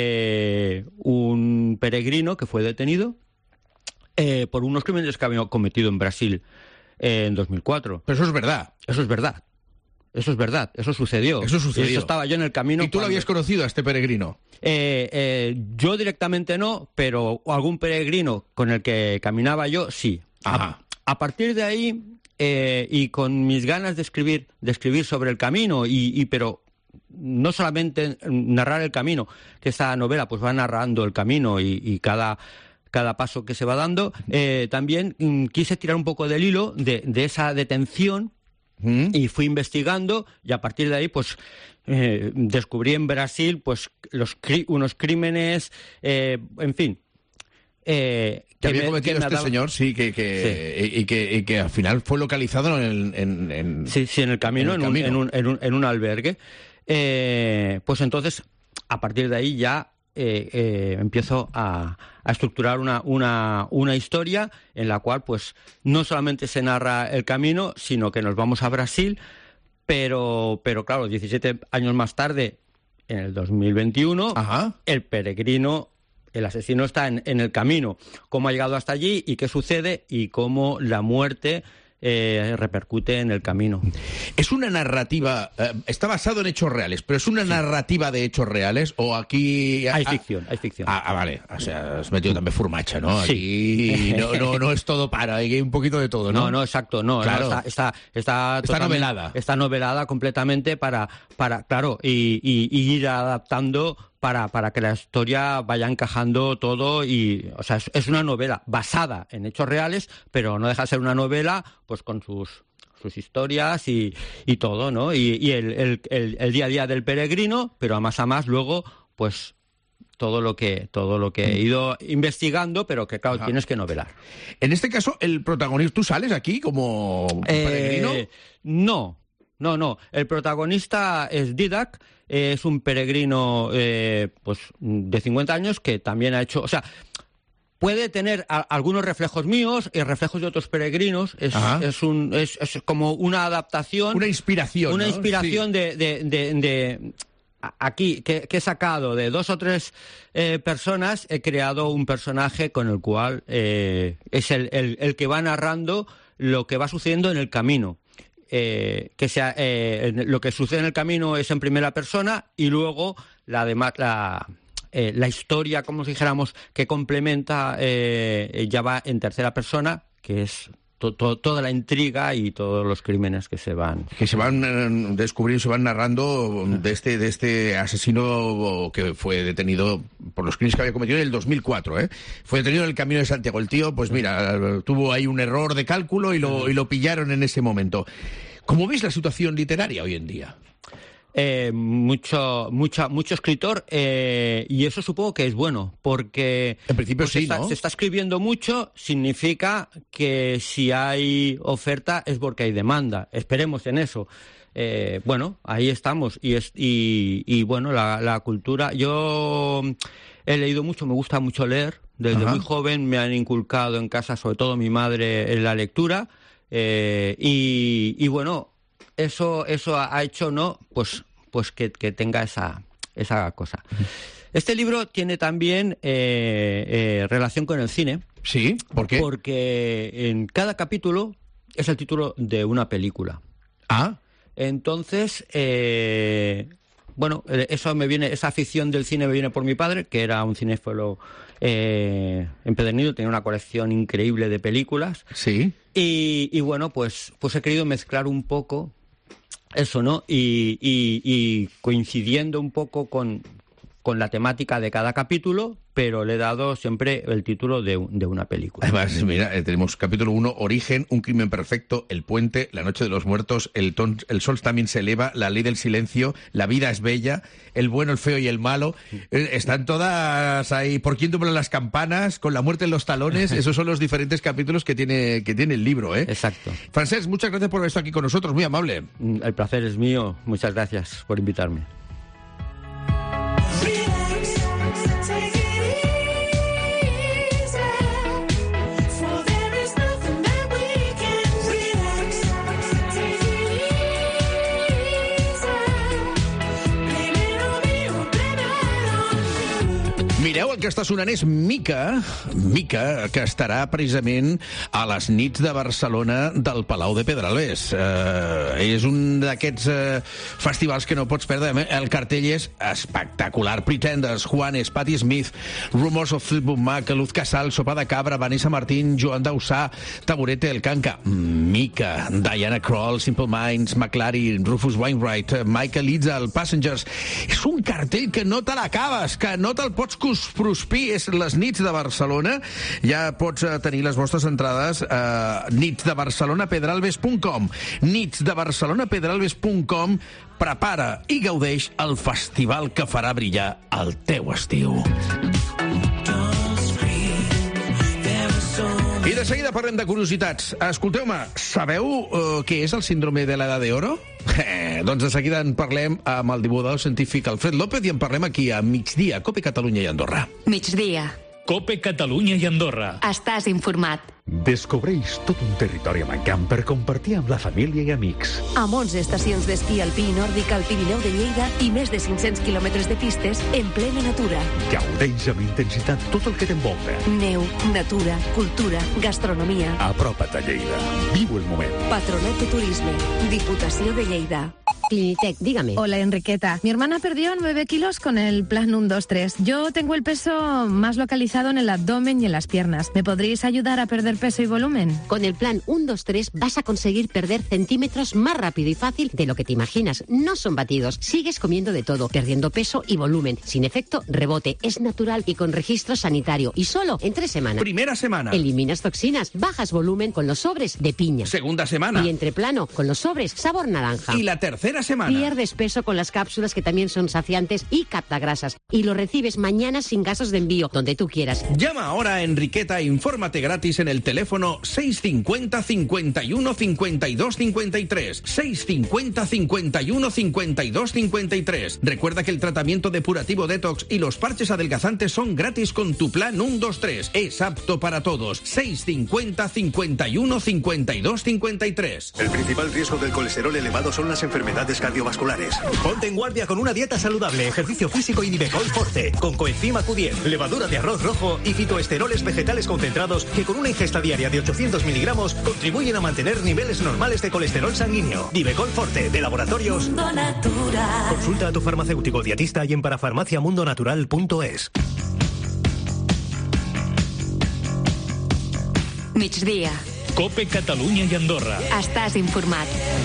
un peregrino que fue detenido por unos crímenes que había cometido en Brasil en 2004. Pero eso es verdad. Eso sucedió. Eso estaba yo en el camino. ¿Y tú lo habías conocido a este peregrino? Yo directamente no, pero algún peregrino con el que caminaba yo, sí. Ajá. A partir de ahí, y con mis ganas de escribir sobre el camino, pero no solamente narrar el camino, que esta novela pues va narrando el camino y cada paso que se va dando, también quise tirar un poco del hilo de esa detención. Y fui investigando y a partir de ahí pues descubrí en Brasil pues unos crímenes, en fin, que había cometido este señor, sí, y que al final fue localizado en el camino, en un albergue. Pues entonces a partir de ahí ya empiezo a estructurar una historia en la cual pues no solamente se narra el camino, sino que nos vamos a Brasil, pero claro, 17 años más tarde, en el 2021, el peregrino, el asesino está en el camino. ¿Cómo ha llegado hasta allí y qué sucede y cómo la muerte repercute en el camino? ¿Es una narrativa, está basado en hechos reales, pero es una narrativa de hechos reales o aquí... Hay ficción. Vale, o sea, has metido también formatge, ¿no? Aquí no es todo hay un poquito de todo, ¿no? No, exacto, no. Claro. No, está novelada. Está novelada completamente para claro, y ir adaptando para que la historia vaya encajando todo y, o sea, es una novela basada en hechos reales, pero no deja de ser una novela pues con sus historias y todo, ¿no? Y el día a día del peregrino, pero a más luego, pues todo lo que he ido investigando, pero que claro, tienes que novelar. En este caso, el protagonista, ¿tú sales aquí como peregrino? No. El protagonista es Didac, es un peregrino pues de 50 años que también ha hecho, o sea, puede tener algunos reflejos míos y reflejos de otros peregrinos. Es como una adaptación, una inspiración, una ¿no? inspiración Sí. de aquí que he sacado de 2 o 3 personas. He creado un personaje con el cual es el que va narrando lo que va sucediendo en el camino. Lo que sucede en el camino es en primera persona y luego la historia, como si dijéramos, que complementa ya va en tercera persona, que es toda la intriga y todos los crímenes que se van descubriendo, se van narrando de este asesino que fue detenido por los crímenes que había cometido en el 2004, ¿eh? Fue detenido en el Camino de Santiago. El tío, pues mira, tuvo ahí un error de cálculo y lo pillaron en ese momento. ¿Cómo ves la situación literaria hoy en día? Mucho escritor, y eso supongo que es bueno, porque en principio pues ¿no? Se está escribiendo mucho, significa que si hay oferta es porque hay demanda. Esperemos en eso. Bueno, ahí estamos. Y bueno, la cultura. Yo he leído mucho, me gusta mucho leer. Desde muy joven me han inculcado en casa, sobre todo mi madre, en la lectura. Y bueno, eso ha hecho, ¿no? Pues que tenga esa cosa. Este libro tiene también relación con el cine. ¿Sí? ¿Por qué? Porque en cada capítulo es el título de una película. Ah. Entonces, bueno, esa afición del cine me viene por mi padre, que era un cinéfilo empedernido, tenía una colección increíble de películas. Sí. Y bueno, pues he querido mezclar un poco eso, ¿no? Y coincidiendo un poco con la temática de cada capítulo, pero le he dado siempre el título de una película. Además, mira, tenemos capítulo 1, Origen, Un crimen perfecto, El puente, La noche de los muertos, El sol también se eleva, La ley del silencio, La vida es bella, El bueno, el feo y el malo. Están todas ahí. ¿Por quién doblan las campanas? Con la muerte en los talones. Esos son los diferentes capítulos que tiene el libro, ¿eh? Exacto. Francesc, muchas gracias por estar aquí con nosotros, muy amable. El placer es mío. Muchas gracias por invitarme. Mireu, el que està sonant és Mica, que estarà precisament a les nits de Barcelona del Palau de Pedralbes. És un d'aquests festivals que no pots perdre. El cartell és espectacular. Pretenders, Juanes, Patti Smith, Rumors of Fleetwood Mac, Luz Casal, Sopa de Cabra, Vanessa Martín, Joan Dausà, Taburete, El Canca, Mica, Diana Krall, Simple Minds, McLaren, Rufus Wainwright, Michael Itzel, Passengers. És un cartell que no te l'acabes, que no te'l pots prospir. És les nits de Barcelona. Ja pots tenir les vostres entrades a nitsdebarcelonapedralbes.com. nitsdebarcelonapedralbes.com. Prepara i gaudeix el festival que farà brillar el teu estiu. I de seguida parlem de curiositats. Escolteu-me, sabeu què és el síndrome de l'edat d'oro? Doncs de seguida en parlem amb el divulgador científic Alfred López i en parlem aquí a Migdia, Cope Catalunya i Andorra. Migdia. Cope Catalunya i Andorra. Estàs informat. Descobreix tot un territori mancant per compartir amb la família i amics. Amb 11 estacions d'esquí alpí i nòrdic al Pirineu de Lleida i més de 500 quilòmetres de pistes en plena natura. Gaudeix amb intensitat tot el que t'envolta. Neu, natura, cultura, gastronomia. Apropa't a Lleida. Viu el moment. Patronat de Turisme. Diputació de Lleida. Clinitec, dígame. Hola, Enriqueta. Mi hermana perdió 9 kilos con el plan 1, 2, 3. Yo tengo el peso más localizado en el abdomen y en las piernas. ¿Me podríais ayudar a perder peso y volumen? Con el plan 1, 2, 3 vas a conseguir perder centímetros más rápido y fácil de lo que te imaginas. No son batidos. Sigues comiendo de todo, perdiendo peso y volumen. Sin efecto rebote. Es natural y con registro sanitario. Y solo en 3 semanas. Primera semana. Eliminas toxinas. Bajas volumen con los sobres de piña. Segunda semana. Y entreplano con los sobres sabor naranja. Y la tercera semana. Pierdes peso con las cápsulas que también son saciantes y captagrasas. Y lo recibes mañana sin gastos de envío, donde tú quieras. Llama ahora a Enriqueta e infórmate gratis en el teléfono 650 51 52 53. 650 51 52 53. Recuerda que el tratamiento depurativo Detox y los parches adelgazantes son gratis con tu plan 1, 2, 3. Es apto para todos. 650 51 52 53. El principal riesgo del colesterol elevado son las enfermedades cardiovasculares. Ponte en guardia con una dieta saludable, ejercicio físico y Nivecol Forte, con coenzima Q10, levadura de arroz rojo y fitoesteroles vegetales concentrados que con una ingesta diaria de 800 miligramos contribuyen a mantener niveles normales de colesterol sanguíneo. Nivecol Forte, de Laboratorios Mundo Natural. Consulta a tu farmacéutico dietista y en parafarmaciamundonatural.es. Migdia. Cope Catalunya i Andorra. Estàs informat.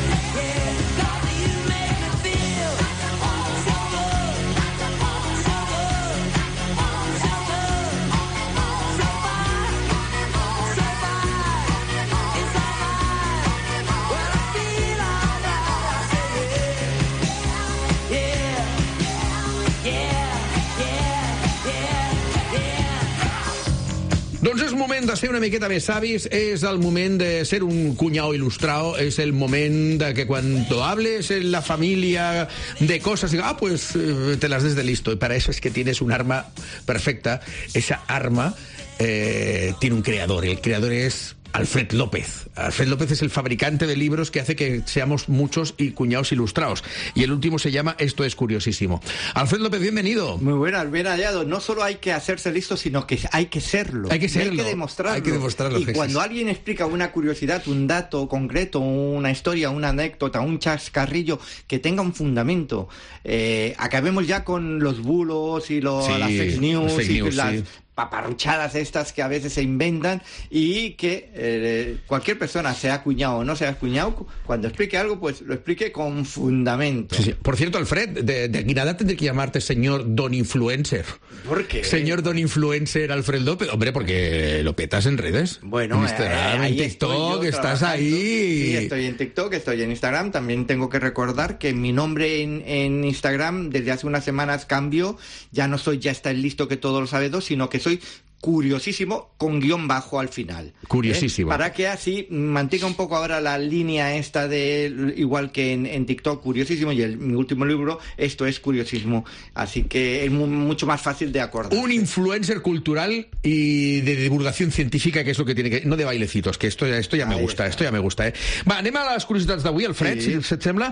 Doncs és moment de ser una miqueta més savis, és el moment de ser un cuñado ilustrado, és el moment de que cuando hables en la familia de cosas, diga, pues te las des de listo. Y para eso es que tienes un arma perfecta. Esa arma tiene un creador. El creador es Alfred López. Alfred López es el fabricante de libros que hace que seamos muchos y cuñados ilustrados. Y el último se llama Esto es curiosísimo. Alfred López, bienvenido. Muy buenas, bien hallado. No solo hay que hacerse listo, sino que hay que serlo. Hay que serlo. Hay que demostrarlo. Hay que demostrarlo. Y cuando alguien explica una curiosidad, un dato concreto, una historia, una anécdota, un chascarrillo que tenga un fundamento, acabemos ya con los bulos y las fake news las paparruchadas estas que a veces se inventan y que cualquier persona, sea cuñado o no sea cuñado, cuando explique algo, pues lo explique con fundamento. Sí. Por cierto, Alfred, de aquí nada tendré que llamarte señor Don Influencer. ¿Por qué? Señor Don Influencer Alfred López. Hombre, porque lo petas en redes. Bueno, en Instagram, en TikTok, estás ahí. Sí, estoy en TikTok, estoy en Instagram. También tengo que recordar que mi nombre en Instagram desde hace unas semanas cambió. Ya no soy Ya está el listo que todo lo sabe dos, sino que soy Curiosísimo con guión bajo al final. Curiosísimo. Para que así mantenga un poco ahora la línea esta de, igual que en TikTok, Curiosísimo, y mi último libro, Esto es Curiosísimo. Así que es mucho más fácil de acordar. Un influencer cultural y de divulgación científica, que es lo que tiene que... No de bailecitos, que esto ya me gusta, esto ya me gusta. Va, anem a les curiositats d'avui, Alfred, si et sembla.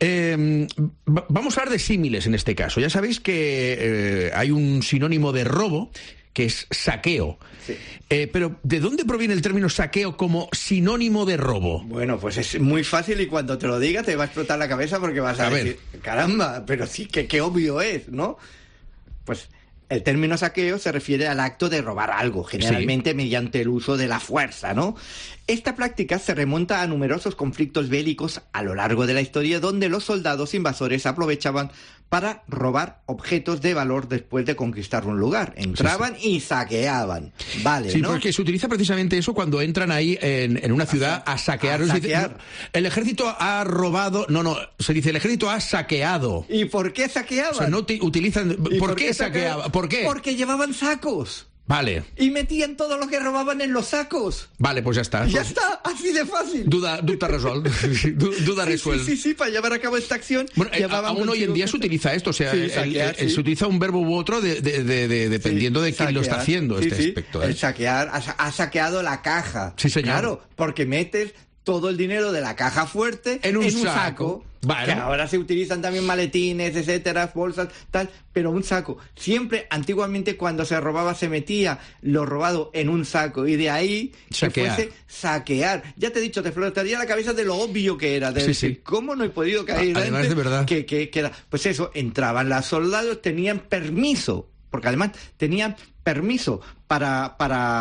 Vamos a hablar de símiles en este caso. Ya sabéis que hay un sinónimo de robo, que es saqueo. Sí. Pero, ¿de dónde proviene el término saqueo como sinónimo de robo? Bueno, pues es muy fácil y cuando te lo diga te va a explotar la cabeza porque vas a decir, caramba, pero sí, que qué obvio es, ¿no? Pues el término saqueo se refiere al acto de robar algo, generalmente mediante el uso de la fuerza, ¿no? Esta práctica se remonta a numerosos conflictos bélicos a lo largo de la historia donde los soldados invasores aprovechaban para robar objetos de valor después de conquistar un lugar. Entraban y saqueaban. Vale, sí, ¿no? porque se utiliza precisamente eso cuando entran ahí en una ciudad a saquear. El ejército ha robado... No, se dice el ejército ha saqueado. ¿Y por qué saqueaban? O sea, no utilizan... ¿Por qué saqueaban? ¿Por qué? Porque llevaban sacos. Vale. Y metían todo lo que robaban en los sacos. Vale, pues ya está. Ya está, así de fácil. Duda resuelta. Duda resuelta. Sí, para llevar a cabo esta acción. Bueno, aún hoy en día se utiliza esto, o sea, se utiliza un verbo u otro dependiendo de quién lo está haciendo este aspecto. El saquear, ha saqueado la caja. Sí, señor. Claro, porque metes todo el dinero de la caja fuerte en un saco. Bueno. Que ahora se utilizan también maletines, etcétera, bolsas, tal, pero un saco. Siempre, antiguamente, cuando se robaba, se metía lo robado en un saco, y de ahí saquear. que fuese saquear. Ya te he dicho, te flotaría la cabeza de lo obvio que era, de decir, ¿cómo no he podido caer? Además, de verdad. Que era, pues eso, entraban los soldados, tenían permiso, porque además tenían permiso para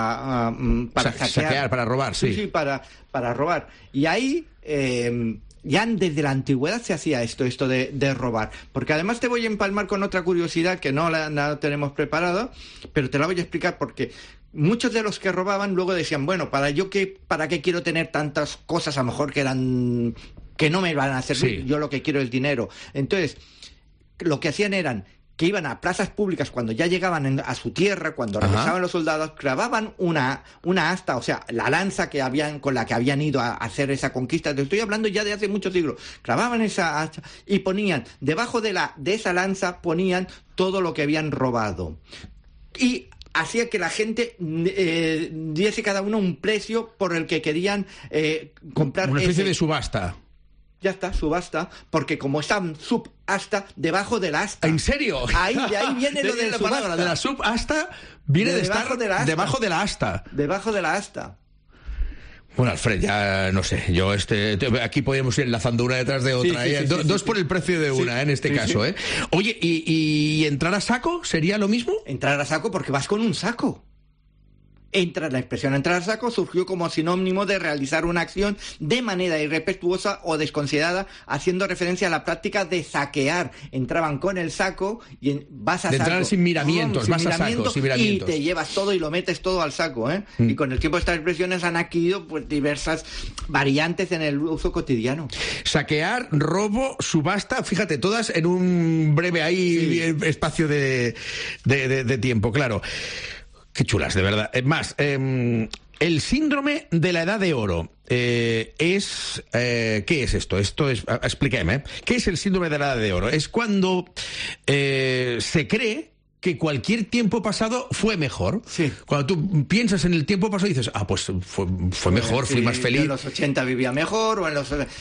saquear, para robar, sí. Sí, para robar. Y ahí... ya desde la antigüedad se hacía esto de robar, porque además te voy a empalmar con otra curiosidad que no la tenemos preparada, pero te la voy a explicar, porque muchos de los que robaban luego decían, bueno, ¿para qué quiero tener tantas cosas a lo mejor que no me van a servir? Sí. Yo lo que quiero es dinero. Entonces, lo que hacían eran que iban a plazas públicas cuando ya llegaban a su tierra, cuando regresaban los soldados, clavaban una asta, o sea, la lanza con la que habían ido a hacer esa conquista. Te estoy hablando ya de hace muchos siglos. Clavaban esa asta y ponían, debajo de esa lanza, ponían todo lo que habían robado. Y hacía que la gente diese cada uno un precio por el que querían comprar. Una especie de subasta. Ya está, subasta, porque como están subasta, debajo del asta. ¿En serio? De ahí viene lo de la subasta. palabra de la subasta, viene de estar debajo de la asta. Debajo de la asta. Bueno, Alfred, ya no sé, yo aquí podemos ir enlazando una detrás de otra, dos por el precio de una, en este caso, ¿eh? Oye, ¿y entrar a saco sería lo mismo? Entrar a saco porque vas con un saco. La expresión entrar a saco surgió como sinónimo de realizar una acción de manera irrespetuosa o desconsiderada, haciendo referencia a la práctica de saquear. Entraban con el saco y vas a de saco. Entrar sin miramientos, vas a saco, sin miramientos. Y te llevas todo y lo metes todo al saco, ¿eh? Y con el tiempo estas expresiones han adquirido pues diversas variantes en el uso cotidiano. Saquear, robo, subasta, fíjate, todas en un breve espacio de tiempo, claro. Qué chulas, de verdad. Es más, el síndrome de la edad de oro ¿qué es esto? Explíqueme. ¿Qué es el síndrome de la edad de oro? Es cuando se cree que cualquier tiempo pasado fue mejor. Sí. Cuando tú piensas en el tiempo pasado dices, pues fue mejor, fui más feliz. En los 80 vivía mejor, o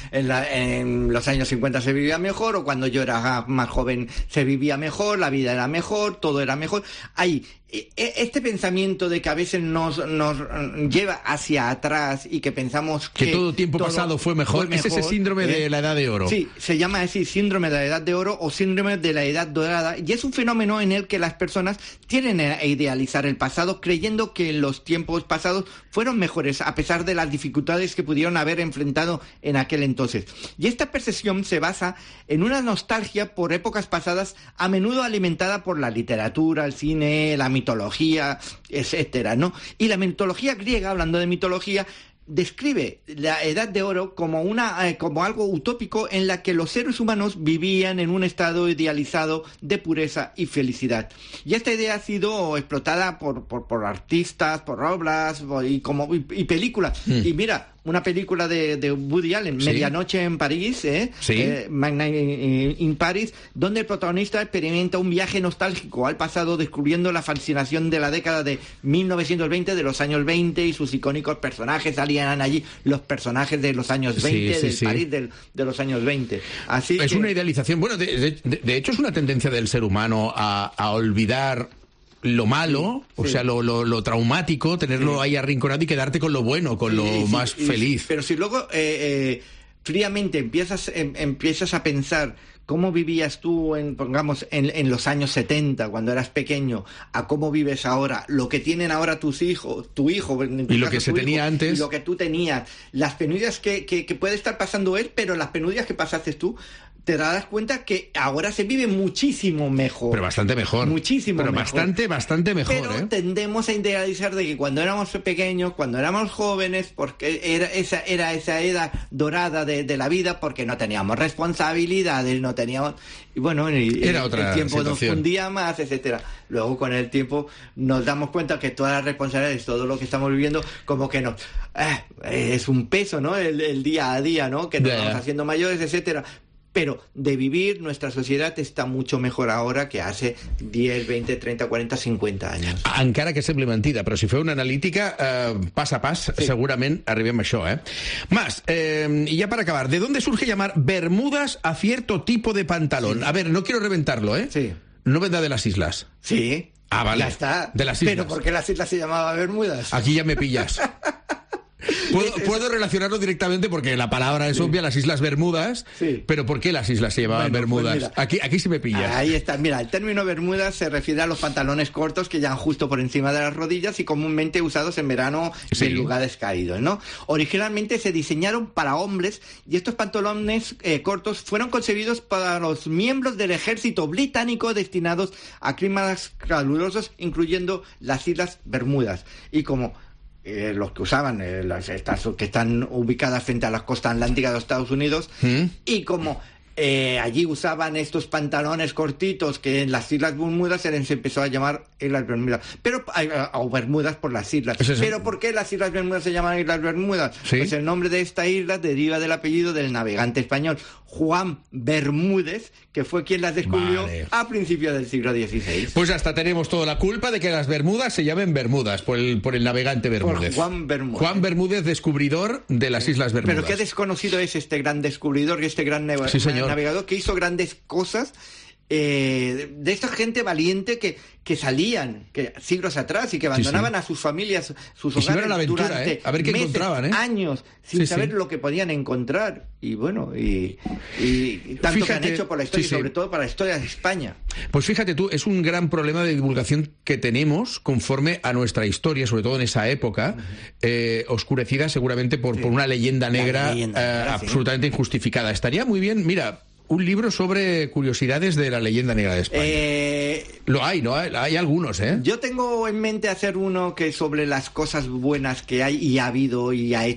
en los años 50 se vivía mejor, o cuando yo era más joven se vivía mejor, la vida era mejor, todo era mejor. Hay este pensamiento de que a veces nos lleva hacia atrás y que pensamos que todo tiempo pasado fue mejor. Es ese síndrome de la edad de oro. Sí, se llama así, síndrome de la edad de oro o síndrome de la edad dorada, y es un fenómeno en el que las personas tienden a idealizar el pasado creyendo que los tiempos pasados fueron mejores a pesar de las dificultades que pudieron haber enfrentado en aquel entonces. Y esta percepción se basa en una nostalgia por épocas pasadas, a menudo alimentada por la literatura, el cine, la mitología, etcétera, ¿no? Y la mitología griega, hablando de mitología, describe la Edad de Oro como algo utópico en la que los seres humanos vivían en un estado idealizado de pureza y felicidad. Y esta idea ha sido explotada por artistas, por obras y películas. Y mira, una película de Woody Allen, ¿sí? Medianoche en París, ¿Sí? Midnight in Paris, donde el protagonista experimenta un viaje nostálgico al pasado, descubriendo la fascinación de la década de 1920, de los años 20, y sus icónicos personajes. Salían allí los personajes de los años 20, París de los años 20. Así es una idealización. Bueno, de hecho es una tendencia del ser humano a olvidar lo malo, o sea, lo traumático, tenerlo ahí arrinconado y quedarte con lo bueno, con lo más feliz. Pero si luego fríamente empiezas a pensar cómo vivías tú en los años 70, cuando eras pequeño, a cómo vives ahora, lo que tienen ahora tu hijo, y lo que se tenía antes, y lo que tú tenías, las penurias que puede estar pasando él, pero las penurias que pasaste tú, te darás cuenta que ahora se vive muchísimo mejor. Pero bastante mejor. Muchísimo mejor. Bastante mejor. Pero tendemos a idealizar de que cuando éramos pequeños, cuando éramos jóvenes, porque era esa edad dorada de la vida, porque no teníamos responsabilidades, no teníamos... Y bueno, era otra el tiempo situación. Nos fundía más, etcétera. Luego con el tiempo nos damos cuenta que todas las responsabilidades, todo lo que estamos viviendo, como que es un peso, ¿no? El día a día, ¿no? Que nos vamos haciendo mayores, etcétera. Pero de vivir, nuestra sociedad està mucho mejor ahora que hace 10, 20, 30, 40, 50 años. Encara que sembli mentida, però si feu una analítica, pas a pas, segurament arribem a això, Mas, y ya para acabar, ¿de dónde surge llamar bermudas a cierto tipo de pantalón? A ver, no quiero reventarlo, Sí. ¿No vendrá de las islas? Sí. Ah, vale. Ya está. De las islas. ¿Pero por qué las islas se llamaban bermudas? Aquí ya me pillas. Puedo relacionarlo directamente porque la palabra es obvia, las Islas Bermudas, pero ¿por qué las islas se llamaban Bermudas? Pues aquí sí me pillas. Ahí está, mira, el término Bermudas se refiere a los pantalones cortos que llegan justo por encima de las rodillas y comúnmente usados en verano en lugares cálidos, ¿no? Originalmente se diseñaron para hombres y estos pantalones cortos fueron concebidos para los miembros del ejército británico destinados a climas calurosos, incluyendo las Islas Bermudas. Y como los que usaban, estas que están ubicadas frente a la costa atlántica de los Estados Unidos, y como allí usaban estos pantalones cortitos que en las Islas Bermudas se les empezó a llamar Islas Bermudas, pero o Bermudas por las islas. Pero ¿por qué las Islas Bermudas se llaman Islas Bermudas? Pues el nombre de esta isla deriva del apellido del navegante español Juan Bermúdez, que fue quien las descubrió a principios del siglo XVI. Pues hasta tenemos toda la culpa de que las Bermudas se llamen Bermudas, por el navegante Bermúdez. Por Juan Bermúdez. Juan Bermúdez, descubridor de las Islas Bermudas. Pero qué desconocido es este gran descubridor, este gran navegador que hizo grandes cosas, de esta gente valiente que salían siglos atrás y que abandonaban a sus familias, sus hogares durante a ver qué encontraban, años, sin saber lo que podían encontrar. Y bueno, y tanto que han hecho por la historia, y sobre todo para la historia de España. Pues fíjate tú, es un gran problema de divulgación que tenemos conforme a nuestra historia, sobre todo en esa época, oscurecida seguramente por una leyenda negra, absolutamente injustificada. Estaría muy bien, mira, un libro sobre curiosidades de la leyenda negra de España. Lo hay, ¿no? Hay algunos, Yo tengo en mente hacer uno que sobre las cosas buenas que hay y ha habido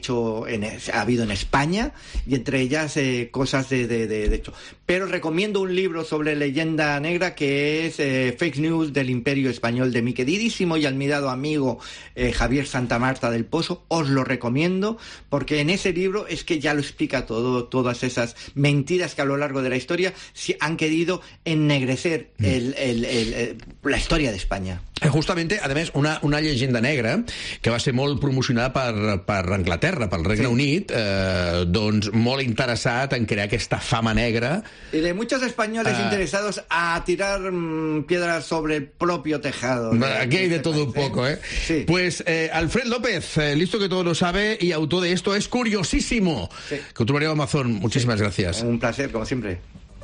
en España, y entre ellas cosas de hecho. Pero recomiendo un libro sobre leyenda negra que es Fake News del Imperio Español, de mi queridísimo y admirado amigo Javier Santamarta del Pozo. Os lo recomiendo porque en ese libro es que ya lo explica todo, todas esas mentiras que a lo largo de la historia han querido ennegrecer la historia de España. Justamente, además, una llegenda negra que va ser molt promocionada per Anglaterra, pel Regne Unit, doncs molt interessat en crear aquesta fama negra. Y de muchos españoles interesados a tirar piedras sobre el propio tejado. Aquí hay de todo un poco, Sí. Pues Alfred López, listo que todo lo sabe y autor de Esto es Curiosísimo, que ho trobareu a Amazon. Muchísimas gracias. Un placer, como siempre.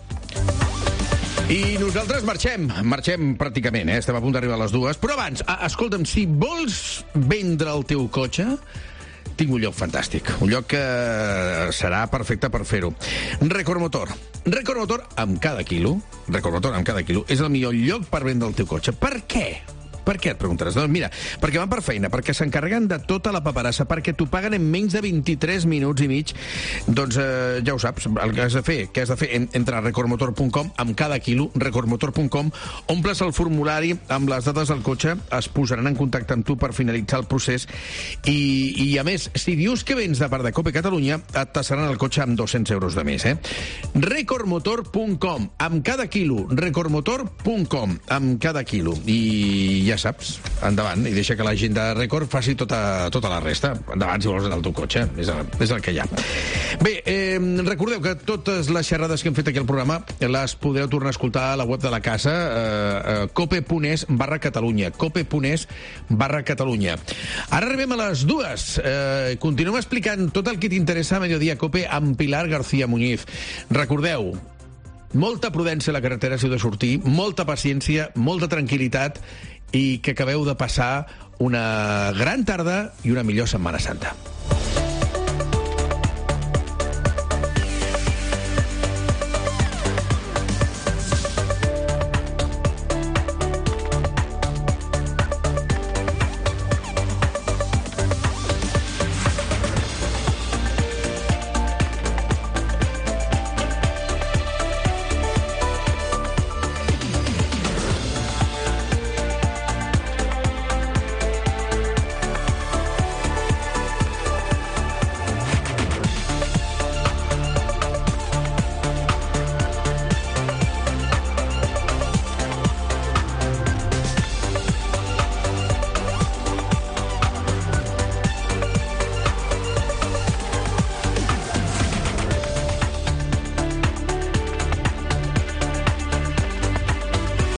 I nosaltres marxem pràcticament, estem a punt d'arribar a les 2, però abans, escolta'm, si vols vendre el teu cotxe, tinc un lloc fantàstic, un lloc que serà perfecte per fer-ho. Record Motor amb cada quilo, és el millor lloc per vendre el teu cotxe. Per què? Per què, et preguntaràs? Doncs mira, perquè van per feina, perquè s'encarreguen de tota la paperassa, perquè t'ho paguen en menys de 23 minuts i mig. Doncs ja ho saps, el que has de fer, entra a recordmotor.com amb cada quilo, recordmotor.com, omples el formulari amb les dades del cotxe, es posaran en contacte amb tu per finalitzar el procés i a més, si dius que vens de part de Cope Catalunya, et tassaran el cotxe amb 200 euros de més, recordmotor.com, amb cada quilo, recordmotor.com, amb cada quilo. I ja saps, endavant, i deixa que la gent de Record faci tota la resta. Endavant, si vols anar al teu cotxe, és el que hi ha. Bé, recordeu que totes les xerrades que hem fet aquí al programa les podeu tornar a escoltar a la web de la casa, cope.es/Catalunya, cope.es/Catalunya. Ara arribem a les 2. Continuem explicant tot el que t'interessa a Mediodía Cope amb Pilar García Muñiz. Recordeu, molta prudència a la carretera si heu de sortir, molta paciència, molta tranquil·litat i que acabeu de passar una gran tarda i una millor Setmana Santa.